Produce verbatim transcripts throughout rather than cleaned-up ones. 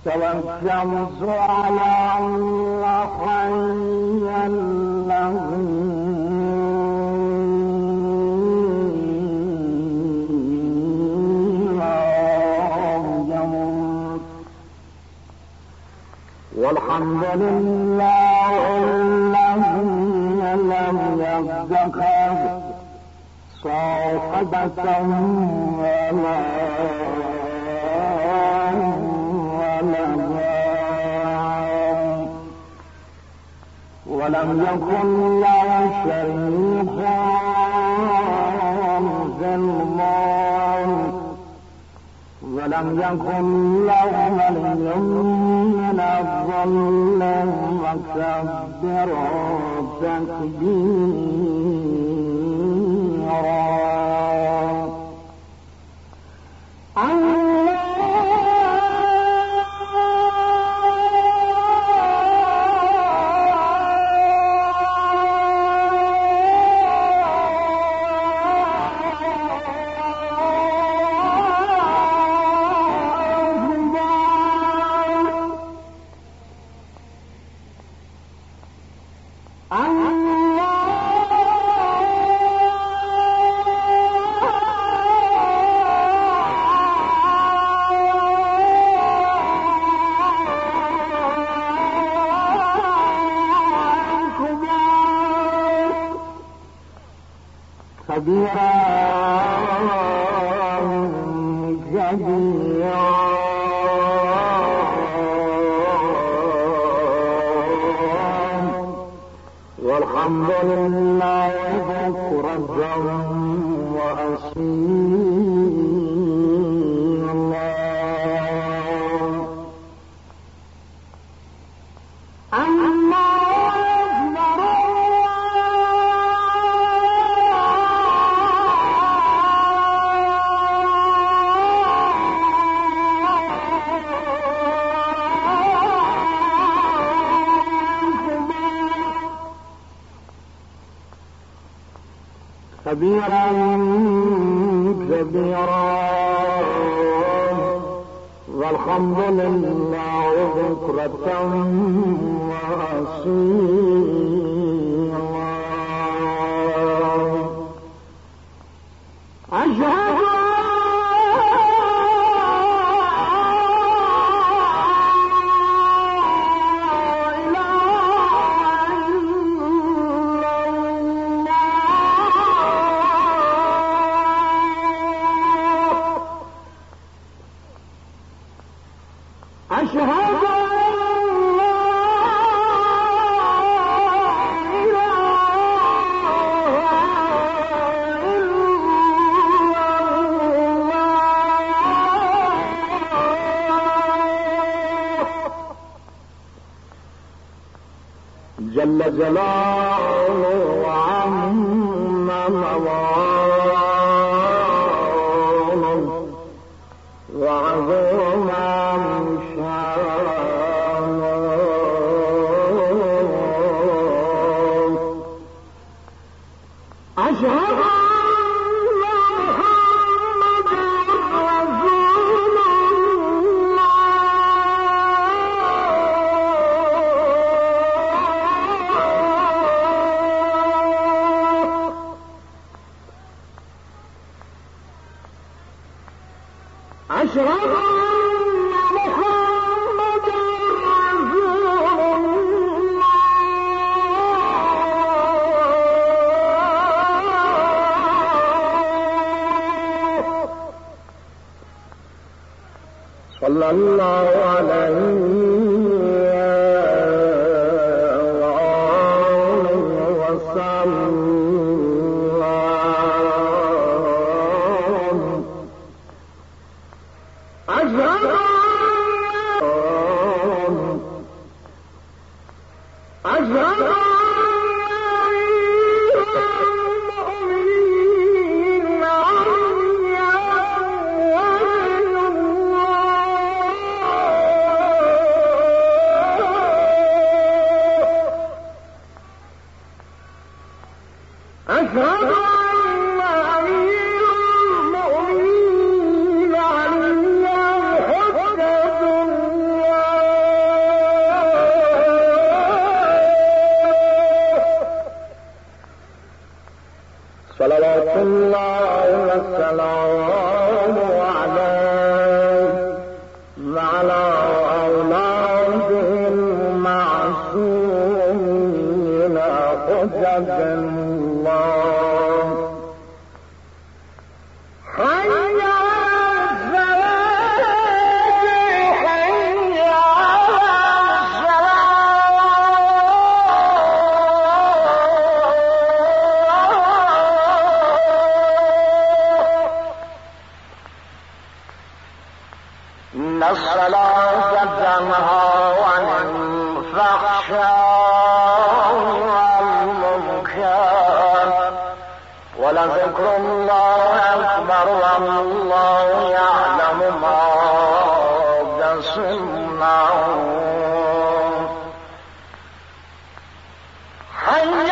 تستوى الشمس على الحي الذي والحمد لله الذي لم يتخذ صاحبة ولا ولدا ولم يكن له شريك في الملك ولم يكن له ولي من الظل وكبره تكبيرا. كبيرا كبيرا والحمد لله بكرة وأصيلا. كبيرا كبيرا والحمد لله بكرة وأصيلا. أشهد أشهد جل جلاله وعم مواله وعظم أشهد أن محمدا رسول الله. أشهد صلى الله عليه وآله وسلم. أشهد أشهد على أولادهم معصومين حجج الله حي الصلاة تنهى عن الفحشاء والمنكر ولذكر الله أكبر والله يعلم ما تصنعون حي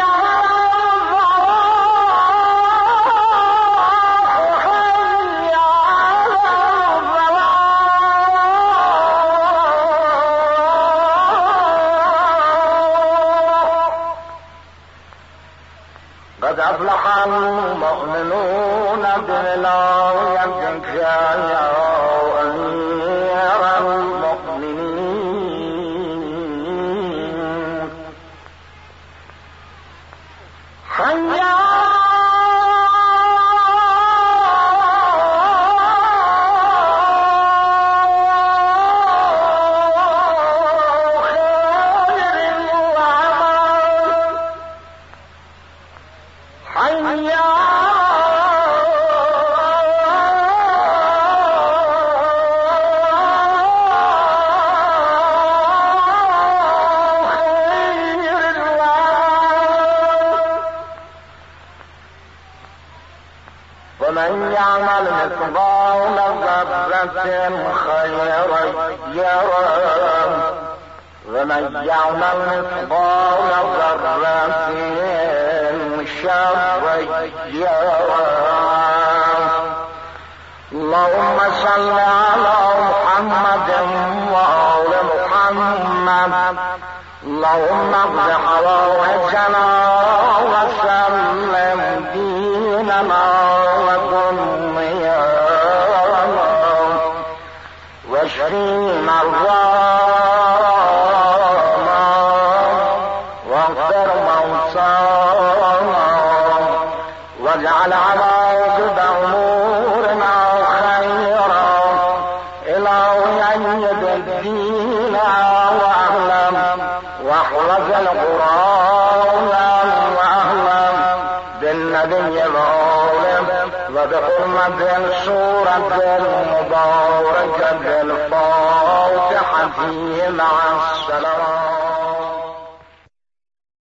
قد أفلح المؤمنون بولايتك يا أمير المؤمنين حي ومن يعمل مثقال ذرة خيرا يره ومن يعمل مثقال ذرة شرا يره اللهم صل على محمد وآل محمد اللهم اقض حوائجنا وسلم ديننا ودنيانا واشف مرضانا واغفر موتانا واجعل عواقب امورنا خيرا الهي بالدين واعلم واحرز القران واعلم بالنبي العالم وبحرمة السورة المباركة الفاتحة مع السلام.